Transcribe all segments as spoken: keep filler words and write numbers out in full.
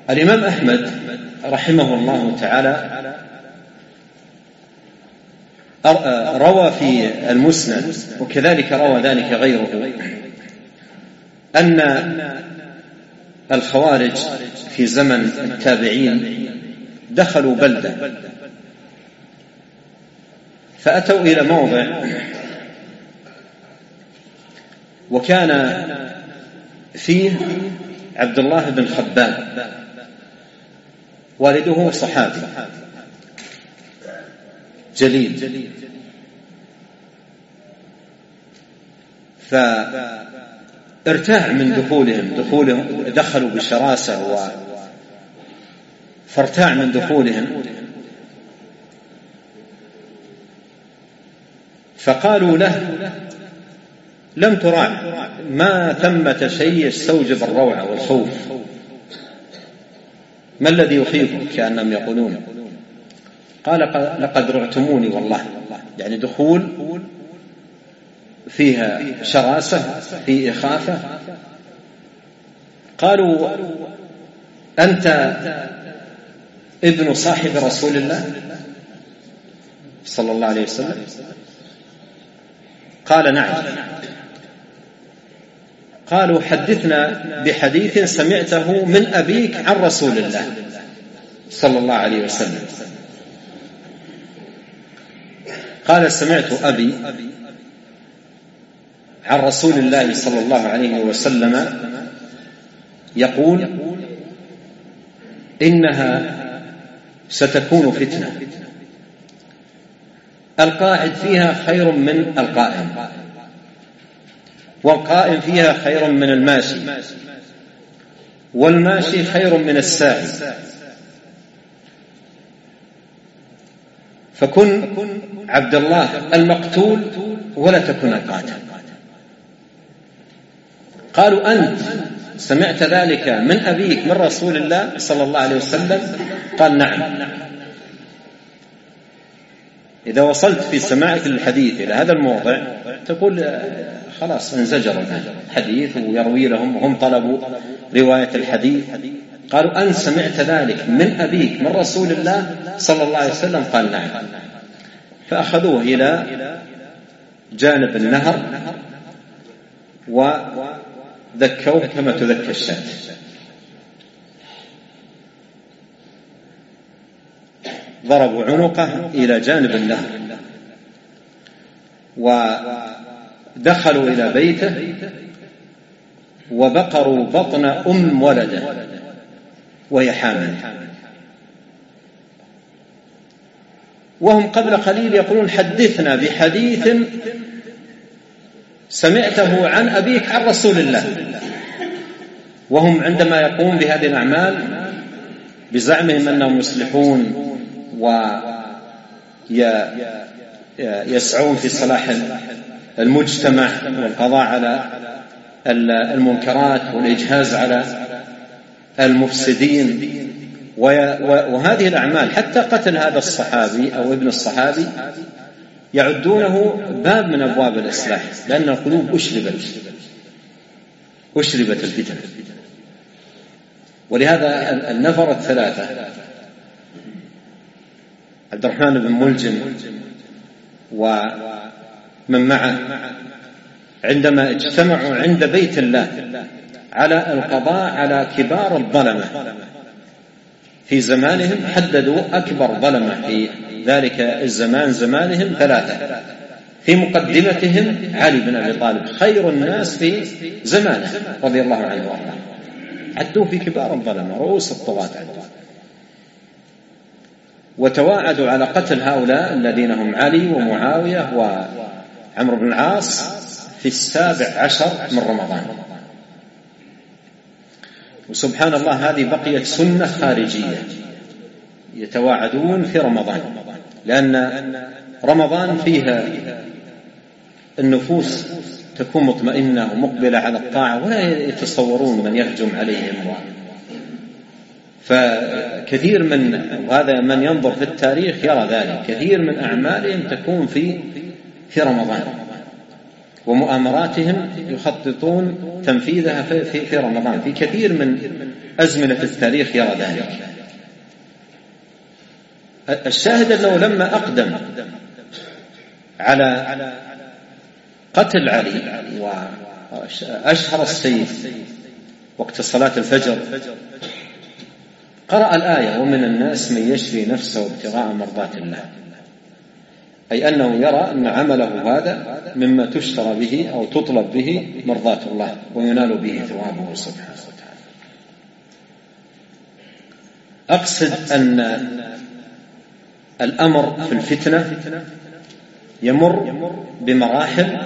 الإمام أحمد رحمه الله تعالى روى في المسند، وكذلك روى ذلك غيره، أن الخوارج في زمن التابعين دخلوا بلدة، فأتوا إلى موضع وكان فيه عبد الله بن خباب والده صحابي جليل، فارتاع من دخولهم دخولهم دخلوا بشراسة و فارتاع من دخولهم، فقالوا له: لم تراع، ما ثمة شيء يستوجب الروعة والخوف، ما الذي يخيفك؟ كأنهم يقولون. قال: لقد رعتموني والله، يعني دخول فيها شراسة، في إخافة. قالوا: أنت ابن صاحب رسول الله صلى الله عليه وسلم؟ قال: نعم. قالوا: حدثنا بحديث سمعته من أبيك عن رسول الله صلى الله عليه وسلم. قال: سمعت أبي عن رسول الله صلى الله عليه وسلم يقول: إنها ستكون فتنة القاعد فيها خير من القائم، والقائم فيها خير من الماشي، والماشي خير من الساعي، فكن عبد الله المقتول ولا تكن القاتل. قالوا: أنت سمعت ذلك من أبيك من رسول الله صلى الله عليه وسلم؟ قال: نعم. إذا وصلت في سماعك للحديث إلى هذا الموضع تقول خلاص انزجر الحديث ويروي لهم وهم طلبوا رواية الحديث. قالوا: أن سمعت ذلك من أبيك من رسول الله صلى الله عليه وسلم؟ قال: نعم. فأخذوه إلى جانب النهر وذكوه كما تذكى الشاة، ضربوا عنقه إلى جانب النهر ودخلوا إلى بيته وبقروا بطن أم ولده وهي حامل، وهم قبل قليل يقولون: حدثنا بحديث سمعته عن أبيك عن رسول الله. وهم عندما يقوم بهذه الأعمال بزعمهم أنهم يصلحون ويسعون في صلاح المجتمع والقضاء على المنكرات والإجهاز على المفسدين، وهذه الأعمال حتى قتل هذا الصحابي أو ابن الصحابي يعدونه باب من أبواب الإصلاح، لأن القلوب أشربت أشربت الفتن. ولهذا النفر الثلاثة عبد الرحمن بن ملجم ومن معه عندما اجتمعوا عند بيت الله على القضاء على كبار الظلمة في زمانهم، حددوا أكبر ظلمة في ذلك الزمان زمانهم ثلاثة، في مقدمتهم علي بن أبي طالب خير الناس في زمانه رضي الله عنه وارضاه، عدوا في كبار الظلمة رؤوس الطغاة عدوا، وتواعدوا على قتل هؤلاء الذين هم علي ومعاوية وعمرو بن العاص في السابع عشر من رمضان. وسبحان الله هذه بقيت سنة خارجية، يتواعدون في رمضان، لأن رمضان فيها النفوس تكون مطمئنة ومقبلة على الطاعة، ولا يتصورون من يهجم عليهم. فكثير من هذا من ينظر في التاريخ يرى ذلك، كثير من أعمالهم تكون في في رمضان، ومؤامراتهم يخططون تنفيذها في, في رمضان. في كثير من أزمنة التاريخ يرى ذلك. الشاهد أنه لما أقدم على قتل علي وأشهر السيف وقت صلاة الفجر قرأ الآية: ومن الناس من يشري نفسه ابتغاء مرضات الله، أي أنه يرى أن عمله هذا مما تشترى به أو تطلب به مرضات الله وينال به ثوابه سبحانه وتعالى. أقصد أن الأمر في الفتنة يمر بمراحل،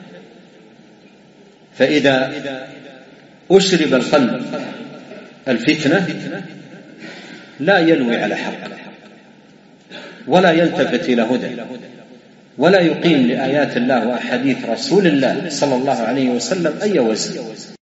فإذا أشرب القلب الفتنة لا يلوي على حق ولا يلتفت إلى هدى ولا يقيم لآيات الله وأحاديث رسول الله صلى الله عليه وسلم أي وزن.